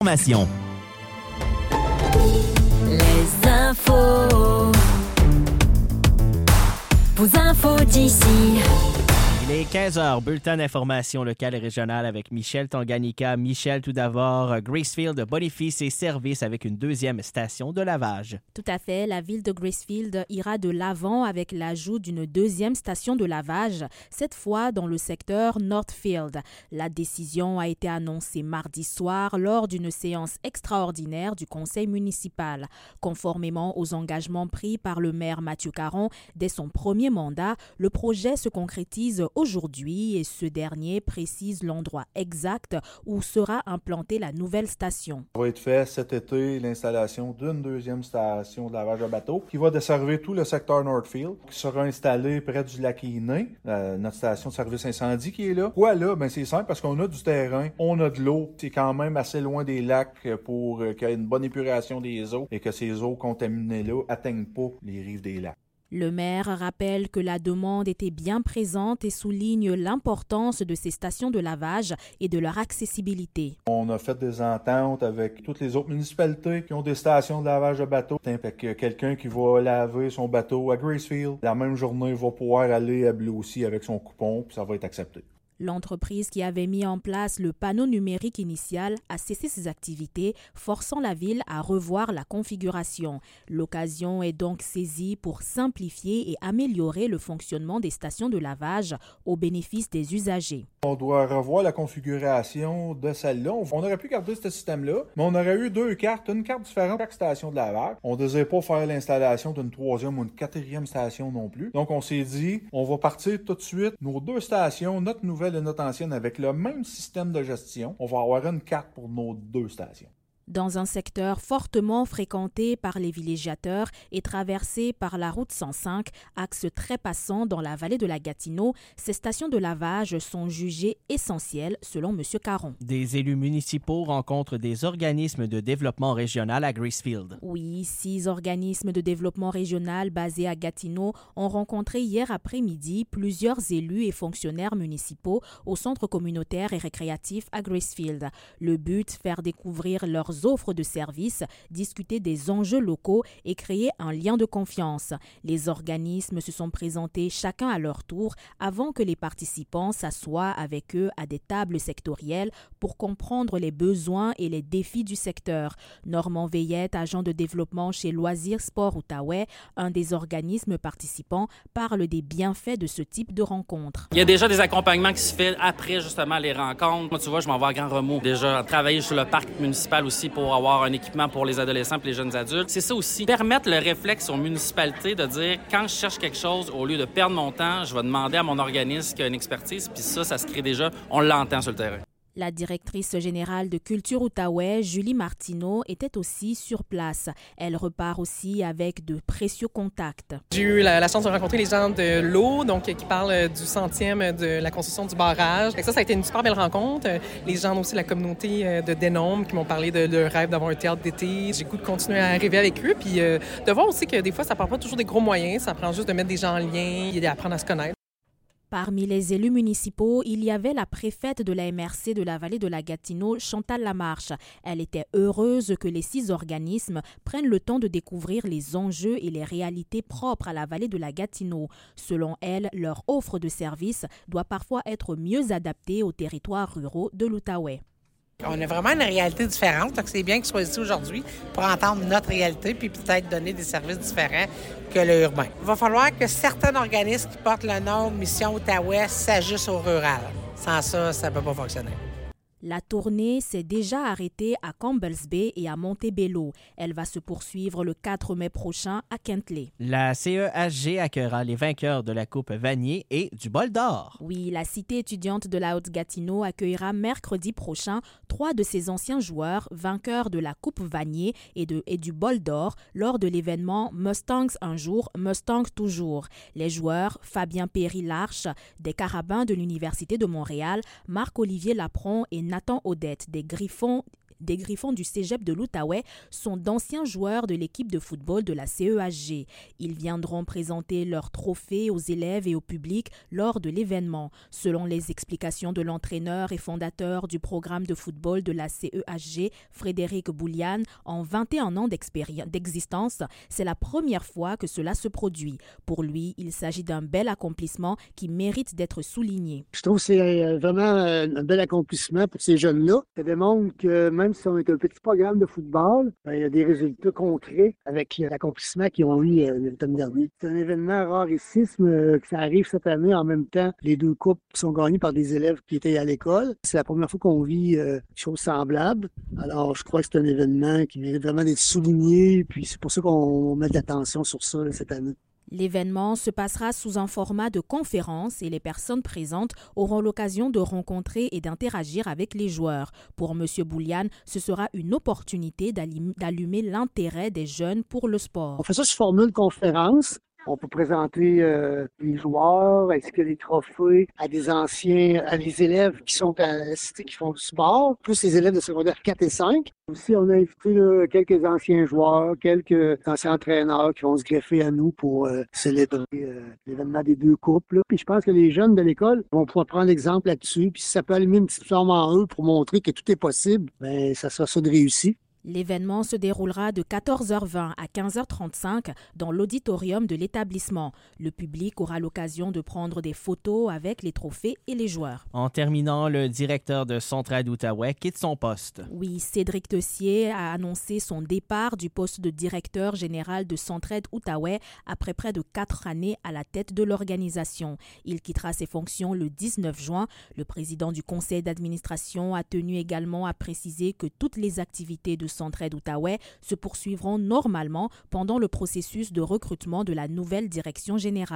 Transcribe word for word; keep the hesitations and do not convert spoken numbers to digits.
Information. Les infos. Vos infos d'ici. Il est quinze heures, bulletin d'information locale et régionale avec Michel Tanganyika. Michel, tout d'abord, Gracefield bonifie ses services avec une deuxième station de lavage. Tout à fait. La ville de Gracefield ira de l'avant avec l'ajout d'une deuxième station de lavage, cette fois dans le secteur Northfield. La décision a été annoncée mardi soir lors d'une séance extraordinaire du conseil municipal. Conformément aux engagements pris par le maire Mathieu Caron dès son premier mandat, le projet se concrétise aujourd'hui et ce dernier précise l'endroit exact où sera implantée la nouvelle station. Ça va être fait cet été l'installation d'une deuxième station de lavage à bateau qui va desservir tout le secteur Northfield, qui sera installée près du lac Iné, euh, notre station de service incendie qui est là. Pourquoi là? Ben c'est simple parce qu'on a du terrain, on a de l'eau, c'est quand même assez loin des lacs pour euh, qu'il y ait une bonne épuration des eaux et que ces eaux contaminées-là atteignent pas les rives des lacs. Le maire rappelle que la demande était bien présente et souligne l'importance de ces stations de lavage et de leur accessibilité. On a fait des ententes avec toutes les autres municipalités qui ont des stations de lavage de bateau. Fait que quelqu'un qui va laver son bateau à Gracefield, la même journée, va pouvoir aller à Blue aussi avec son coupon, puis ça va être accepté. L'entreprise qui avait mis en place le panneau numérique initial a cessé ses activités, forçant la ville à revoir la configuration. L'occasion est donc saisie pour simplifier et améliorer le fonctionnement des stations de lavage au bénéfice des usagers. On doit revoir la configuration de celle-là. On aurait pu garder ce système-là, mais on aurait eu deux cartes, une carte différente pour chaque station de lavage. On ne désire pas faire l'installation d'une troisième ou une quatrième station non plus. Donc on s'est dit, on va partir tout de suite, nos deux stations, notre nouvelle et notre ancienne, avec le même système de gestion. On va avoir une carte pour nos deux stations. Dans un secteur fortement fréquenté par les villégiateurs et traversé par la route cent cinq, axe très passant dans la vallée de la Gatineau, ces stations de lavage sont jugées essentielles selon M. Caron. Des élus municipaux rencontrent des organismes de développement régional à Gracefield. Oui, six organismes de développement régional basés à Gatineau ont rencontré hier après-midi plusieurs élus et fonctionnaires municipaux au centre communautaire et récréatif à Gracefield. Le but, faire découvrir leurs offres de services, discuter des enjeux locaux et créer un lien de confiance. Les organismes se sont présentés chacun à leur tour avant que les participants s'assoient avec eux à des tables sectorielles pour comprendre les besoins et les défis du secteur. Normand Veillette, agent de développement chez Loisirs Sport Outaouais, un des organismes participants, parle des bienfaits de ce type de rencontre. Il y a déjà des accompagnements qui se font après justement les rencontres. Moi, tu vois, je m'en vais à Grand Remous. Déjà, travailler sur le parc municipal aussi pour avoir un équipement pour les adolescents et les jeunes adultes. C'est ça aussi, permettre le réflexe aux municipalités de dire, quand je cherche quelque chose, au lieu de perdre mon temps, je vais demander à mon organisme qui a une expertise, puis ça, ça se crée déjà, on l'entend sur le terrain. La directrice générale de Culture Outaouais, Julie Martineau, était aussi sur place. Elle repart aussi avec de précieux contacts. J'ai eu la, la chance de rencontrer les gens de l'eau, donc qui parlent du centième de la construction du barrage. Ça, ça a été une super belle rencontre. Les gens aussi de la communauté de Denôme qui m'ont parlé de leur rêve d'avoir un théâtre d'été. J'ai le goût de continuer à rêver avec eux, puis euh, de voir aussi que des fois, ça ne prend pas toujours des gros moyens, ça prend juste de mettre des gens en lien et d'apprendre à se connaître. Parmi les élus municipaux, il y avait la préfète de la M R C de la vallée de la Gatineau, Chantal Lamarche. Elle était heureuse que les six organismes prennent le temps de découvrir les enjeux et les réalités propres à la vallée de la Gatineau. Selon elle, leur offre de services doit parfois être mieux adaptée aux territoires ruraux de l'Outaouais. On a vraiment une réalité différente, donc c'est bien qu'ils soient ici aujourd'hui pour entendre notre réalité puis peut-être donner des services différents que le urbain. Il va falloir que certains organismes qui portent le nom Mission Outaouais s'ajustent au rural. Sans ça, ça ne peut pas fonctionner. La tournée s'est déjà arrêtée à Campbell's Bay et à Montebello. Elle va se poursuivre le quatre mai prochain à Kentley. La C E H G accueillera les vainqueurs de la Coupe Vanier et du Bol d'Or. Oui, la cité étudiante de la Haute-Gatineau accueillera mercredi prochain trois de ses anciens joueurs vainqueurs de la Coupe Vanier et, de, et du Bol d'Or lors de l'événement Mustangs un jour, Mustangs toujours. Les joueurs Fabien Péry-Larche des Carabins de l'Université de Montréal, Marc-Olivier Lapron et Nathan Odette des Griffons des Griffons du Cégep de l'Outaouais sont d'anciens joueurs de l'équipe de football de la C E H G. Ils viendront présenter leurs trophées aux élèves et au public lors de l'événement. Selon les explications de l'entraîneur et fondateur du programme de football de la C E H G, Frédéric Bouliane, en vingt et un ans d'existence, c'est la première fois que cela se produit. Pour lui, il s'agit d'un bel accomplissement qui mérite d'être souligné. Je trouve que c'est vraiment un bel accomplissement pour ces jeunes-là. Ça démontre que même si on est un petit programme de football, ben, il y a des résultats concrets avec l'accomplissement qu'ils ont eu euh, l'automne dernier. C'est un événement rarissime euh, que ça arrive cette année en même temps. Les deux coupes sont gagnées par des élèves qui étaient à l'école. C'est la première fois qu'on vit euh, des choses semblables. Alors, je crois que c'est un événement qui mérite vraiment d'être souligné. Puis c'est pour ça qu'on met de l'attention sur ça là, cette année. L'événement se passera sous un format de conférence et les personnes présentes auront l'occasion de rencontrer et d'interagir avec les joueurs. Pour M. Bouliane, ce sera une opportunité d'allumer l'intérêt des jeunes pour le sport. On fait ça sous formule de conférence. On peut présenter euh, les joueurs ainsi que les trophées à des anciens, à des élèves qui sont à la cité qui font du sport, plus les élèves de secondaire quatre et cinq. Aussi, on a invité là, quelques anciens joueurs, quelques anciens entraîneurs qui vont se greffer à nous pour euh, célébrer euh, l'événement des deux coupes. Là. Puis je pense que les jeunes de l'école vont pouvoir prendre l'exemple là-dessus. Puis si ça peut allumer une petite flamme en eux pour montrer que tout est possible, ben ça sera ça de réussi. L'événement se déroulera de quatorze heures vingt à quinze heures trente-cinq dans l'auditorium de l'établissement. Le public aura l'occasion de prendre des photos avec les trophées et les joueurs. En terminant, le directeur de Centraide Outaouais quitte son poste. Oui, Cédric Tessier a annoncé son départ du poste de directeur général de Centraide Outaouais après près de quatre années à la tête de l'organisation. Il quittera ses fonctions le dix-neuf juin. Le président du conseil d'administration a tenu également à préciser que toutes les activités de Centraide Outaouais se poursuivront normalement pendant le processus de recrutement de la nouvelle direction générale.